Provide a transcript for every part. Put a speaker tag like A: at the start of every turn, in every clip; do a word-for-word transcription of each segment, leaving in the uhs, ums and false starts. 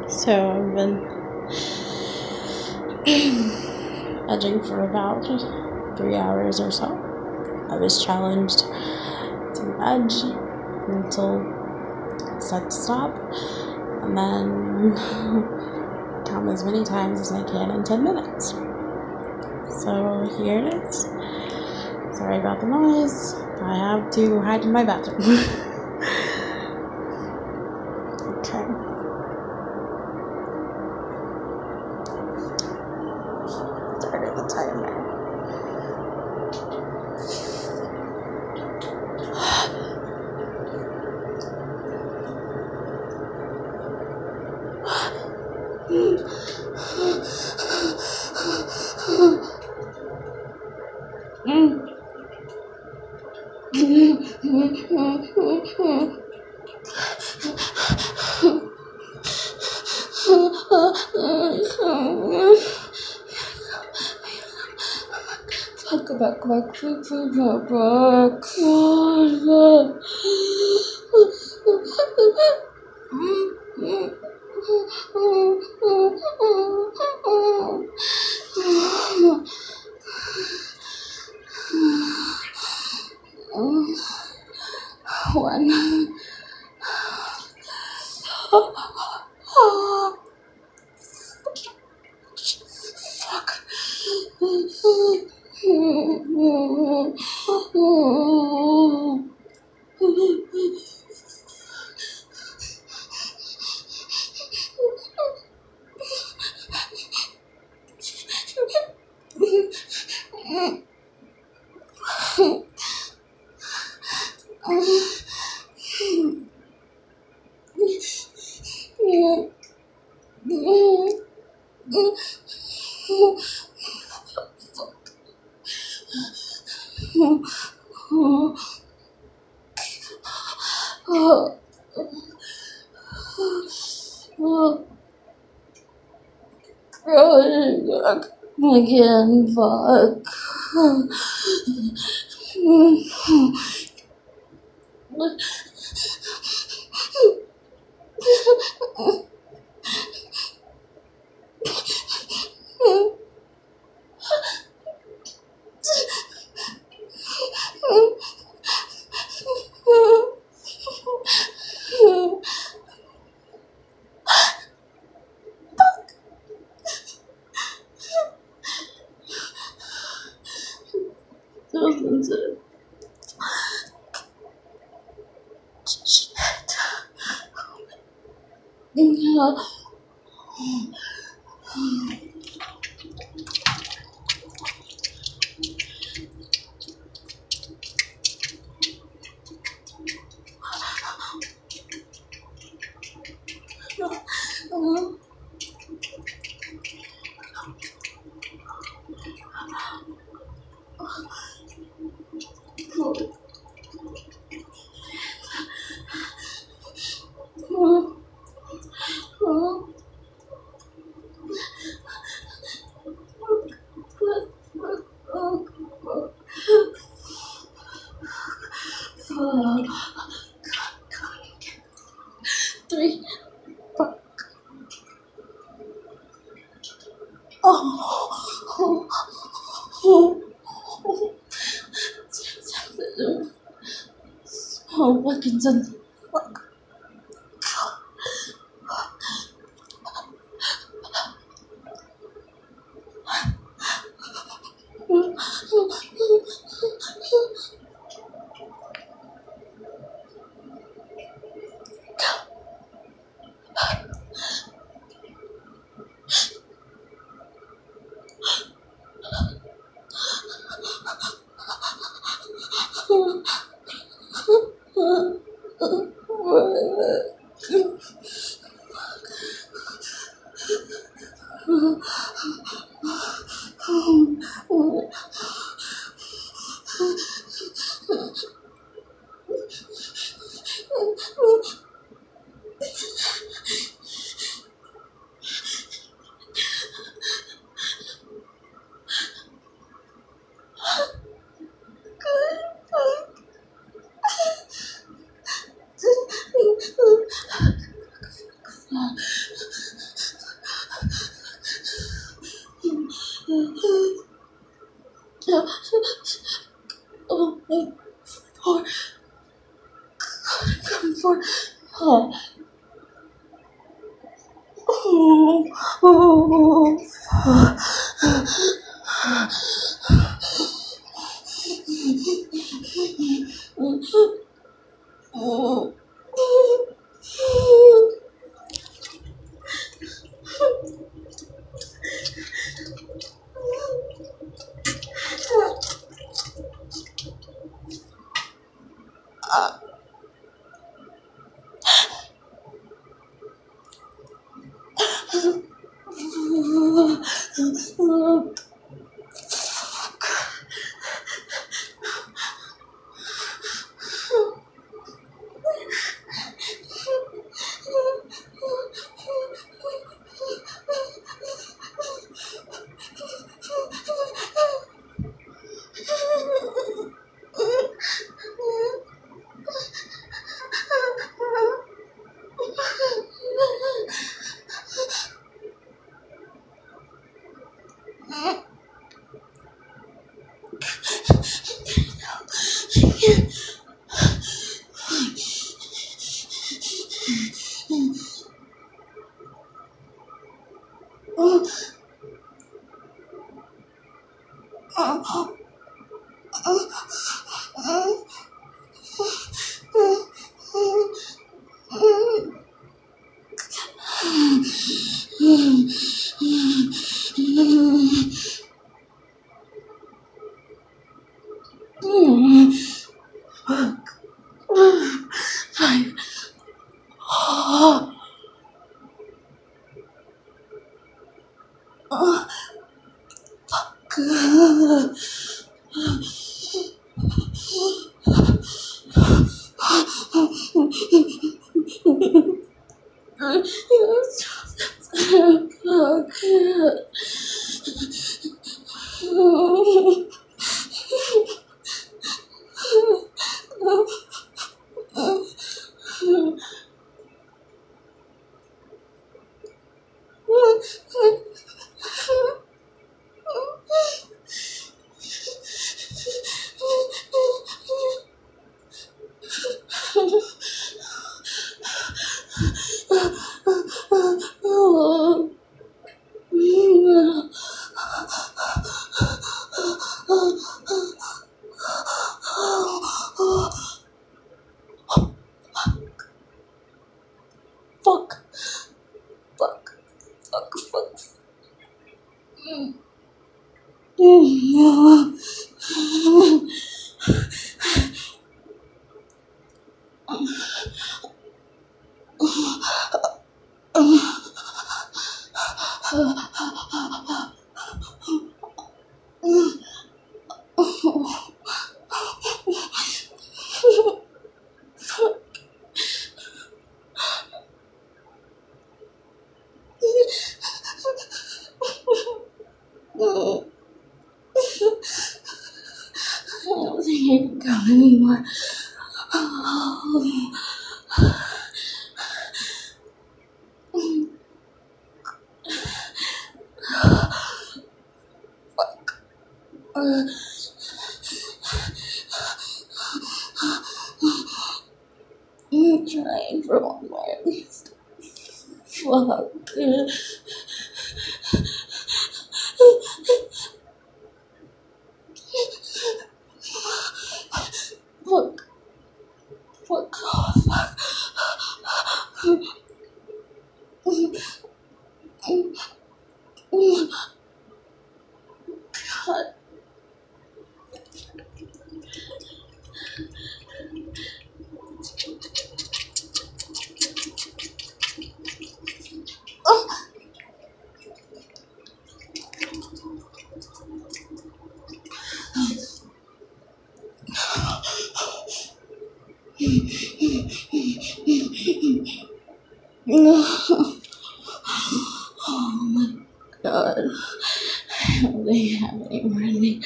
A: So I've been edging for about three hours or so. I was challenged to edge until set to stop, and then count as many times as I can in ten minutes. So here it is. Sorry about the noise. I have to hide in my bathroom. Okay. Started the timer. Back, back, back, back, back, back. One. Fuck. Again, fuck. So sensitive. Shit. Yeah. Three. Oh. Oh. Oh. Oh, fucking son. Fuck. Fuck. Fuck. Fuck. Fuck. I don't think I can go anymore. Uh, I'm trying for one more at least. Fuck. Fuck. Fuck. Oh, fuck. God. Oh my God. I don't think I have any more in me.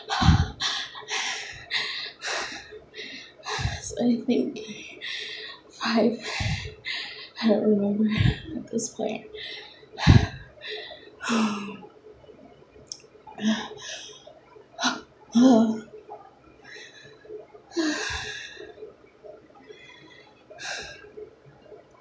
A: So I think five. I don't remember at this point. Oh.